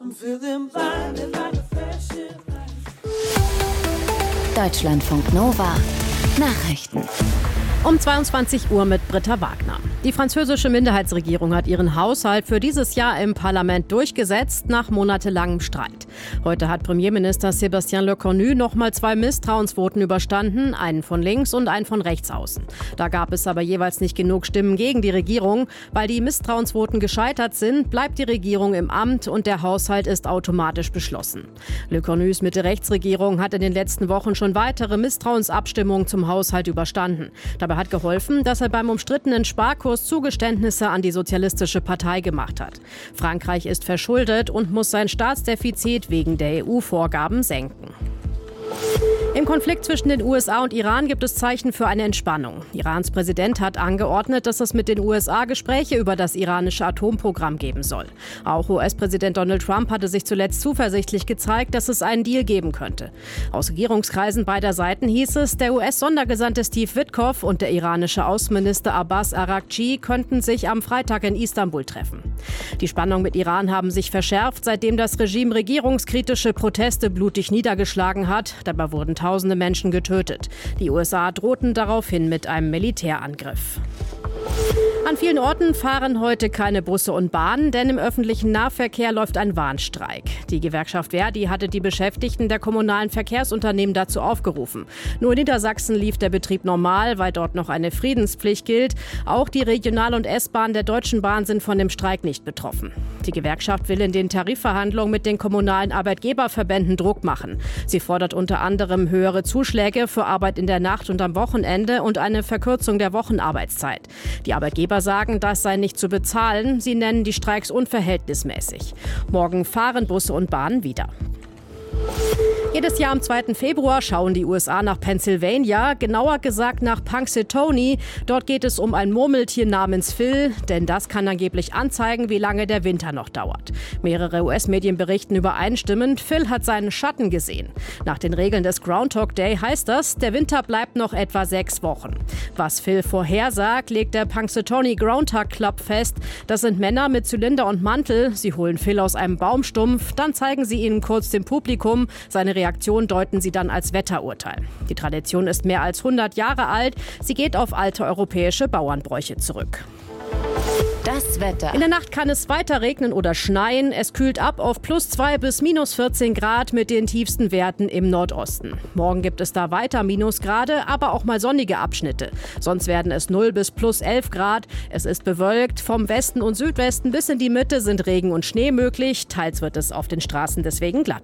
Deutschlandfunk Nova Nachrichten. Um 22 Uhr mit Britta Wagner. Die französische Minderheitsregierung hat ihren Haushalt für dieses Jahr im Parlament durchgesetzt, nach monatelangem Streit. Heute hat Premierminister Sébastien Lecornu nochmal 2 Misstrauensvoten überstanden, einen von links und einen von rechts außen. Da gab es aber jeweils nicht genug Stimmen gegen die Regierung. Weil die Misstrauensvoten gescheitert sind, bleibt die Regierung im Amt und der Haushalt ist automatisch beschlossen. Lecornus Mitte-Rechts-Regierung hat in den letzten Wochen schon weitere Misstrauensabstimmungen zum Haushalt überstanden. Dabei hat geholfen, dass er beim umstrittenen Sparkurs Zugeständnisse an die Sozialistische Partei gemacht hat. Frankreich ist verschuldet und muss sein Staatsdefizit wegen der EU-Vorgaben senken. Im Konflikt zwischen den USA und Iran gibt es Zeichen für eine Entspannung. Irans Präsident hat angeordnet, dass es mit den USA Gespräche über das iranische Atomprogramm geben soll. Auch US-Präsident Donald Trump hatte sich zuletzt zuversichtlich gezeigt, dass es einen Deal geben könnte. Aus Regierungskreisen beider Seiten hieß es, der US-Sondergesandte Steve Witkoff und der iranische Außenminister Abbas Araghchi könnten sich am Freitag in Istanbul treffen. Die Spannungen mit Iran haben sich verschärft, seitdem das Regime regierungskritische Proteste blutig niedergeschlagen hat. Dabei wurden Tausende Menschen getötet. Die USA drohten daraufhin mit einem Militärangriff. An vielen Orten fahren heute keine Busse und Bahnen, denn im öffentlichen Nahverkehr läuft ein Warnstreik. Die Gewerkschaft Verdi hatte die Beschäftigten der kommunalen Verkehrsunternehmen dazu aufgerufen. Nur in Niedersachsen lief der Betrieb normal, weil dort noch eine Friedenspflicht gilt. Auch die Regional- und S-Bahn der Deutschen Bahn sind von dem Streik nicht betroffen. Die Gewerkschaft will in den Tarifverhandlungen mit den kommunalen Arbeitgeberverbänden Druck machen. Sie fordert unter anderem höhere Zuschläge für Arbeit in der Nacht und am Wochenende und eine Verkürzung der Wochenarbeitszeit. Die Arbeitgeber sagen, das sei nicht zu bezahlen. Sie nennen die Streiks unverhältnismäßig. Morgen fahren Busse und Bahnen wieder. Jedes Jahr am 2. Februar schauen die USA nach Pennsylvania, genauer gesagt nach Punxsutawney. Dort geht es um ein Murmeltier namens Phil, denn das kann angeblich anzeigen, wie lange der Winter noch dauert. Mehrere US-Medien berichten übereinstimmend, Phil hat seinen Schatten gesehen. Nach den Regeln des Groundhog Day heißt das, der Winter bleibt noch etwa 6 Wochen. Was Phil vorhersagt, legt der Punxsutawney Groundhog Club fest. Das sind Männer mit Zylinder und Mantel. Sie holen Phil aus einem Baumstumpf, dann zeigen sie ihn kurz dem Publikum. Seine Reaktion deuten sie dann als Wetterurteil. Die Tradition ist mehr als 100 Jahre alt. Sie geht auf alte europäische Bauernbräuche zurück. Das Wetter. In der Nacht kann es weiter regnen oder schneien. Es kühlt ab auf +2 bis -14 Grad mit den tiefsten Werten im Nordosten. Morgen gibt es da weiter Minusgrade, aber auch mal sonnige Abschnitte. Sonst werden es 0 bis +11 Grad. Es ist bewölkt. Vom Westen und Südwesten bis in die Mitte sind Regen und Schnee möglich. Teils wird es auf den Straßen deswegen glatt.